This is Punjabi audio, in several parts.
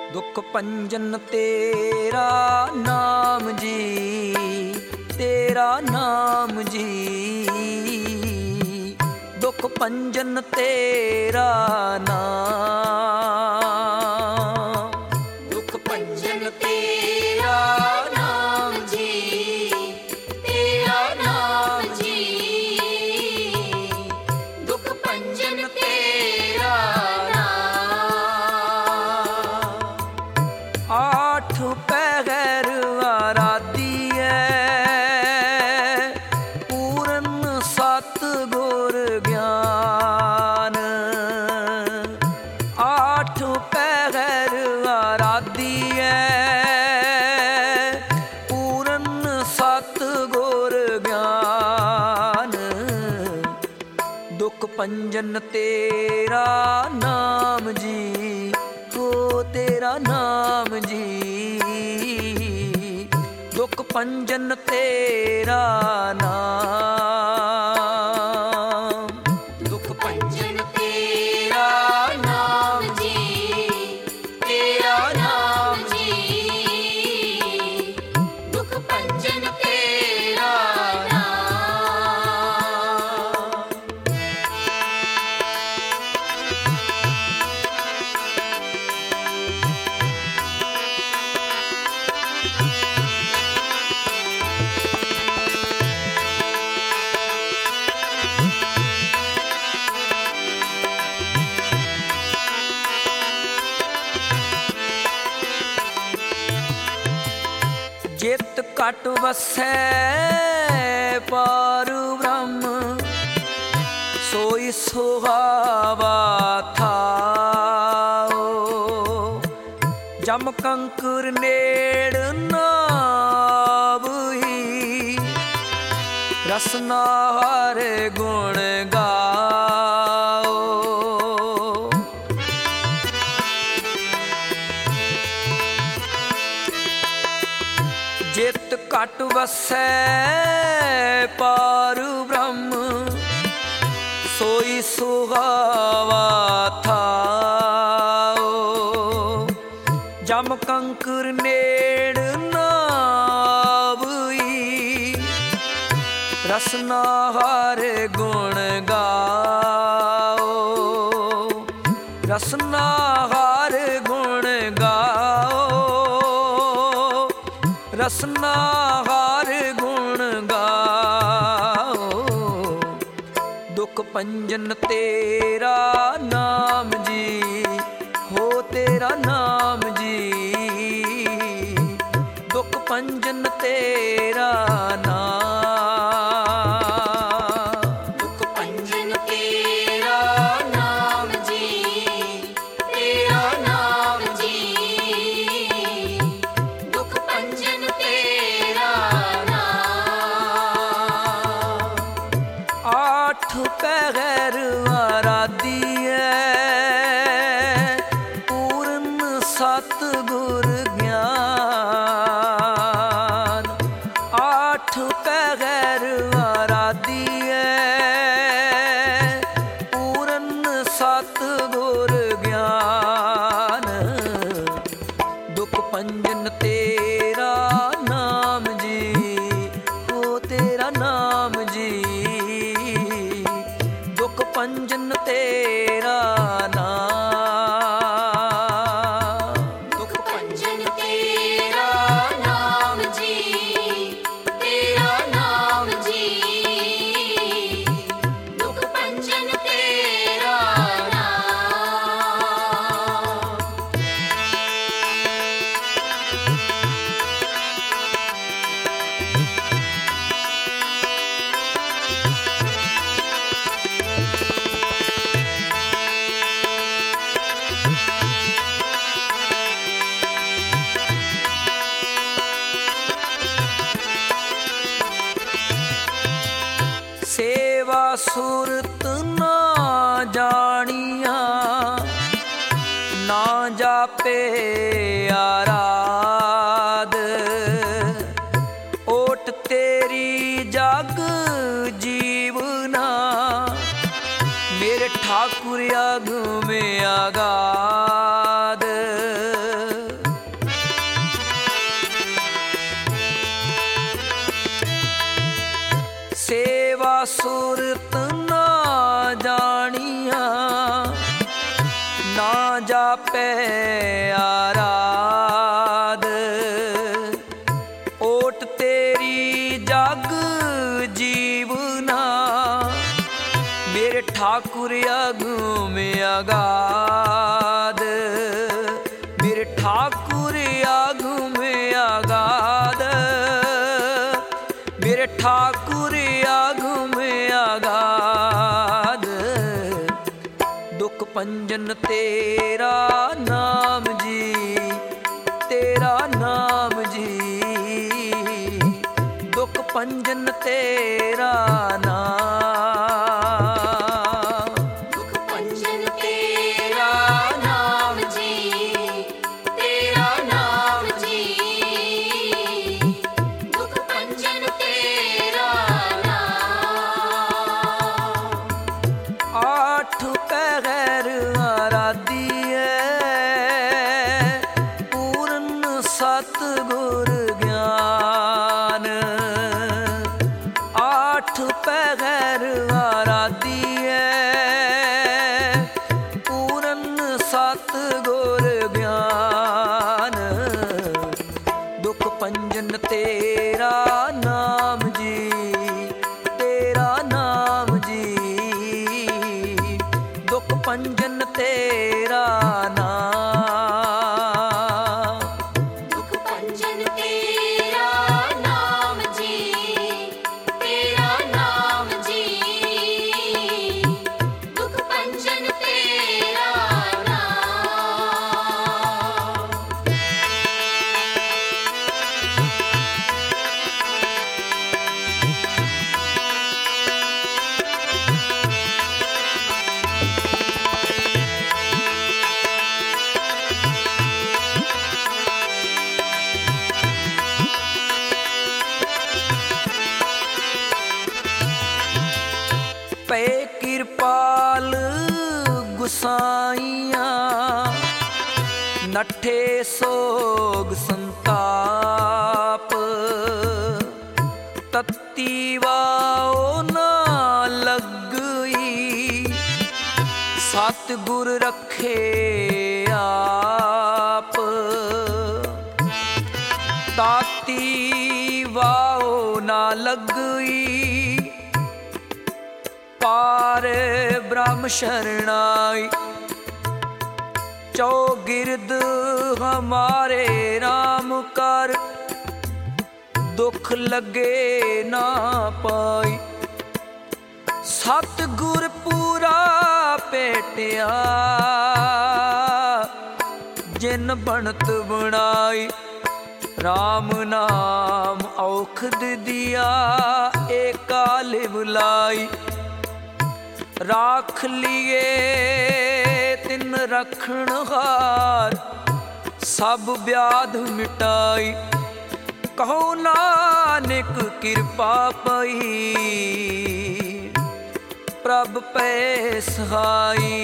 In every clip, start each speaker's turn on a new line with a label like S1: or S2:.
S1: दुख पंजन तेरा नाम जी, तेरा नाम जी। दुख पंजन तेरा नाम,
S2: दुख पंजन तेरा नाम जी, तेरा नाम जी। दुख पंजन तेरा नाम।
S1: आठ पहर आराधी है, पूरन सत गुर ज्ञान। आठ पहर आराधी है, पूरन सत गुर ज्ञान। दुख पंजन तेरा नाम जी, हो तेरा नाम जी। दुख पंजन तेरा नाम,
S2: दुख पंजन तेरा नाम जी, तेरा नाम जी। दुख पंजन तेरा नाम।
S1: जित कट वसै पार ब्रह्म, सोई सुहावा थाओ। जम कंकर नेड़ नावही, रसना हर गुण गाओ। जित कट वसै पार ब्रह्म, सोई सुहावा थाओ। जम कंकर नेड़ नावई, रसना हर गुण गाओ। रसना हर गुण गाओ, रसना हर गुण गाओ। दुख पंजन तेरा नाम जी, हो तेरा नाम जी। दुख पंजन तेरा नाम,
S2: दुख पंजन तेरा नाम जी, तेरा नाम जी। दुख पंजन तेरा नाम।
S1: आठ पहर आराधी है, पूरन सत गुर ज्ञान। आठ पहर आराधी है, पूरन सत गुर ज्ञान। दुख पंजन तेरा नाम जी, हो तेरा नाम जी। दुख पंजन तेरा नाम,
S2: दुख पंजन तेरा नाम जी, तेरा नाम जी। दुख पंजन तेरा नाम।
S1: सेवा सुरत ना जानिया, ना जापे आराध। ओट तेरी जग जीवना, मेरे ठाकुर अग में आगाद। ਸੁਰਤ ਨਾ ਜਾਣੀਆਂ, ਨਾ ਜਾਪੈ ਆਰਾਧ। ਓਟ ਤੇਰੀ ਜਗ ਜੀਵਨਾ, ਮੇਰੇ ਠਾਕੁਰ ਅਗਮ ਅਗਾਧ। ਮੇਰੇ ਠਾਕੁਰ ਅਗਮ ਅਗਾਧ, ਮੇਰੇ ਠਾਕੁਰ ਅਗਮ ਅਗਾਧ। ਦੁਖ ਭੰਜਨ ਤੇਰਾ ਨਾਮ ਜੀ, ਤੇਰਾ ਨਾਮ ਜੀ। ਦੁਖ ਭੰਜਨ ਤੇਰਾ ਨਾਮ।
S2: ਦੁਖ ਭੰਜਨ ਤੇਰਾ ਨਾਮ ਜੀ, ਤੇਰਾ ਨਾਮ ਜੀ। ਦੁਖ ਭੰਜਨ ਤੇਰਾ ਨਾਮ।
S1: ਆਠ ਪਹਿਰ ਆਰਾਧੀਐ, ਪੂਰਨ ਸਤਿਗੁਰ ਗਿਆਨ। ਆਠ ਪਹਿਰ ਆਰਾਧੀਐ, ਪੂਰਨ ਸਤਿਗੁਰ ਗਿਆਨ। ਦੁਖ ਭੰਜਨ ਤੇਰਾ ਨਾਮ ਜੀ, ਤੇਰਾ ਨਾਮ ਜੀ। ਦੁਖ ਭੰਜਨ ਤੇਰਾ ਨਾਮ।
S2: ਦੁਖ ਭੰਜਨ ਤੇਰਾ ਨਾਮ ਜੀ, ਤੇਰਾ ਨਾਮ ਜੀ। ਦੁਖ ਭੰਜਨ ਤੇਰਾ ਨਾਮ।
S1: ਪਏ ਕਿਰਪਾਲ ਗੁਸਾਈਆਂ, ਨੱਠੇ ਸੋਗ ਸੰਤਾਪ। ਤਤੀ ਵਾਓ ਨਾ ਲੱਗਈ, ਸਤਿਗੁਰ ਰੱਖੇ ਆਪ। ਤਾਤੀ ਵਾਓ ਨਾ ਲੱਗਈ, ਪਾਰ ਬ੍ਰਹਮ ਸ਼ਰਣਾਈ। ਚੌਗਿਰਦ ਹਮਾਰੇ ਰਾਮ ਕਰ, ਦੁਖ ਲੱਗੇ ਨਾ ਪਾਈ। ਸਤਿਗੁਰ ਪੂਰਾ ਭੇਟਿਆ, ਜਿਨ ਬਣਤ ਬਣਾਈ। ਰਾਮ ਨਾਮ ਔਖਦ ਦਿਆ, ਏਕਾ ਲਿਵ ਲਾਈ। ਰਾਖ ਲੀਏ ਤਿਨ ਰਖਣ ਹਾਰ, ਸਭ ਵਿਆਧ ਮਿਟਾਈ। ਕਹੋ ਨਾਨਕ ਕਿਰਪਾ ਪਈ, ਪ੍ਰਭ ਪੈ ਸਹਾਈ।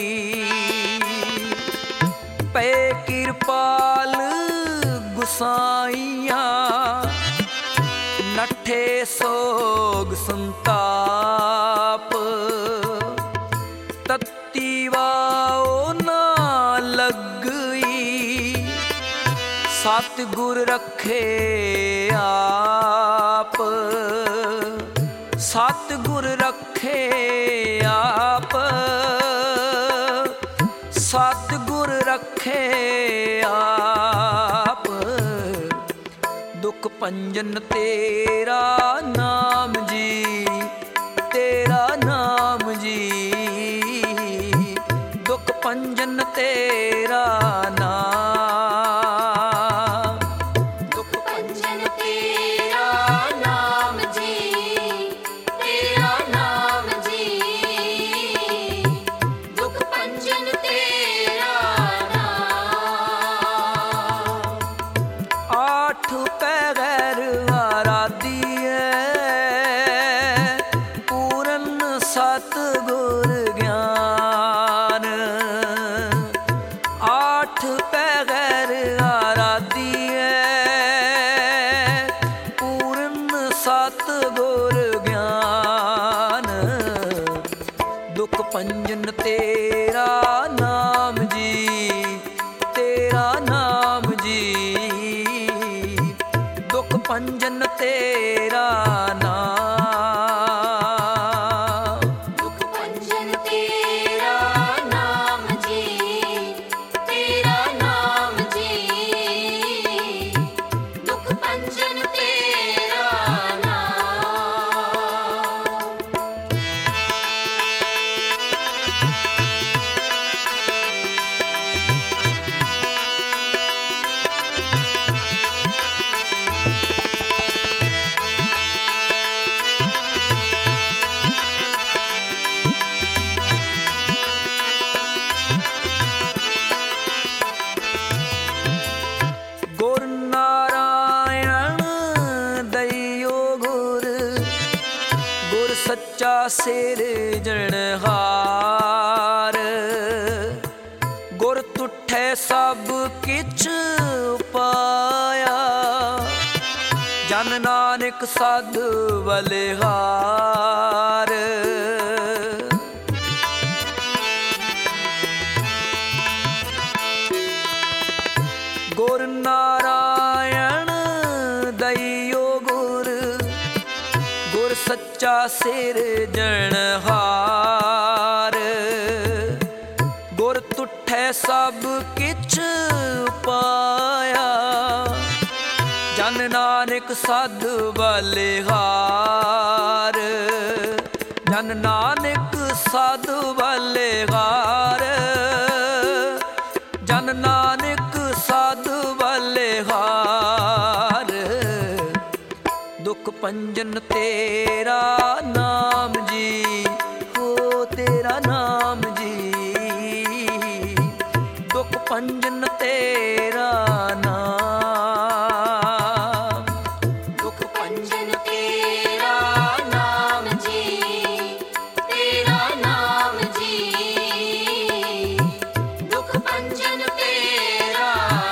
S1: ਪੈ ਕਿਰਪਾਲ ਗੁਸਾਈਆਂ, ਨੱਠੇ ਸੋਗ ਸੰਤਾਪ। ਤਤੀ ਵਾਓ ਨਾ ਲੱਗਈ, ਸਤਿਗੁਰ ਰੱਖੇ ਆਪ। ਸਤਿਗੁਰ ਰੱਖੇ ਆਪ, ਸਤਿਗੁਰ ਰੱਖੇ ਆਪ। ਦੁਖ ਭੰਜਨ ਤੇਰਾ ਨਾਮ ਜੀ, ਤੇਰਾ ਨਾਮ ਜੀ। ਦੁਖ ਭੰਜਨ ਤੇਰਾ ਨਾਮ।
S2: ਦੁਖ ਭੰਜਨ ਤੇਰਾ ਨਾਮ ਜੀ, ਤੇਰਾ ਨਾਮ ਜੀ। ਦੁਖ ਭੰਜਨ ਤੇਰਾ ਨਾਮ।
S1: ਆਠ ਪਹਿਰ ਆਰਾਧੀਐ, ਪੰਜਨ ਤੇਰਾ ਨਾਮ ਜੀ, ਤੇਰਾ ਨਾਮ ਜੀ। ਦੁਖ ਪੰਜਨ ਤੇਰਾ ਨਾਮ,
S2: ਦੁਖ ਪੰਜਨ ਤੇਰਾ ਨਾਮ ਜੀ, ਤੇਰਾ ਨਾਮ ਜੀ। ਦੁਖ ਪੰਜਨ ਤੇਰਾ ਨਾਮ।
S1: ਗੁਰ ਨਾਰਾਇਣ ਦਇਓ ਗੁਰ, ਗੁਰ ਸੱਚਾ ਸਿਰਜਣਹਾਰ। ਗੁਰ ਤੁਠੈ ਸਭ ਕਿਛ ਪਾਇਆ, ਜਨ ਨਾਨਕ ਸਦ ਬਲਿਹਾਰ। ਗੁਰ ਨਾਰਾਇਣ ਦਇਓ ਗੁਰ, ਗੁਰ ਸੱਚਾ ਸਿਰਜਣਹਾਰ। ਗੁਰ ਤੁਠੈ ਸਭ ਕਿਛ ਪਾਇਆ, ਜਨ ਨਾਨਕ ਸਦ ਬਲਿਹਾਰ। ਜਨ ਨਾਨਕ ਸਦ ਬਲਿਹਾਰ, ਜਨ ਨਾਨਕ ਸਦ ਬਲਿਹਾਰ। ਦੁਖ ਪੰਜਨ ਤੇਰਾ ਨਾਮ ਜੀ, ਹੋ ਤੇਰਾ ਨਾਮ ਜੀ। ਦੁਖ ਪੰਜਨ ਤੇਰਾ ਨਾਮ,
S2: ਦੁਖ ਪੰਜਨ ਤੇਰਾ ਨਾਮ ਜੀ, ਤੇਰਾ ਨਾਮ ਜੀ। ਦੁਖ ਪੰਜਨ ਤੇਰਾ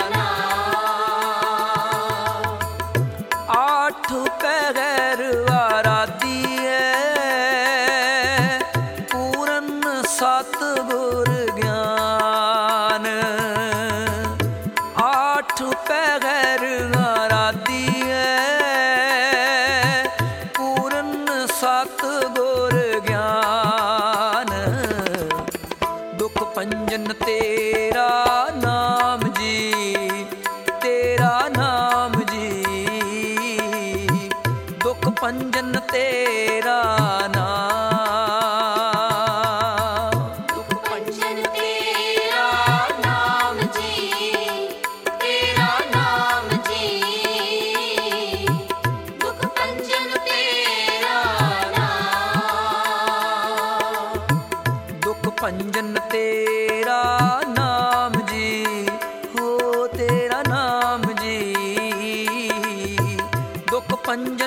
S2: ਨਾਮ।
S1: ਆਠ ਪਹਿਰ ਆਰਾਧੀਐ, ਪੂਰਨ ਸਤਿਗੁਰ ਗਿਆਨ। ਆਠ ਪਹਿਰ ਆਰਾਧੀਐ, ਪੂਰਨ ਸਤਿਗੁਰ ਗਿਆਨ। ਦੁਖ ਪੰਜਨ ਤੇਰਾ ਨਾਮ ਜੀ, ਤੇਰਾ ਨਾਮ ਜੀ। ਦੁਖ ਪੰਜਨ ਤੇਰਾ ਨਾਮ,
S2: ਦੁਖ ਪੰਜਨ ਤੇਰਾ ਨਾਮ ਜੀ, ਤੇਰਾ ਨਾਮ ਜੀ। ਦੁਖ ਪੰਜਨ ਤੇਰਾ ਨਾਮ।
S1: ਦੁਖ ਪੰਜਨ ਤੇਰਾ ਨਾਮ ਜੀ, ਹੋ ਤੇਰਾ ਨਾਮ ਜੀ। ਦੁਖ ਪੰਜਨ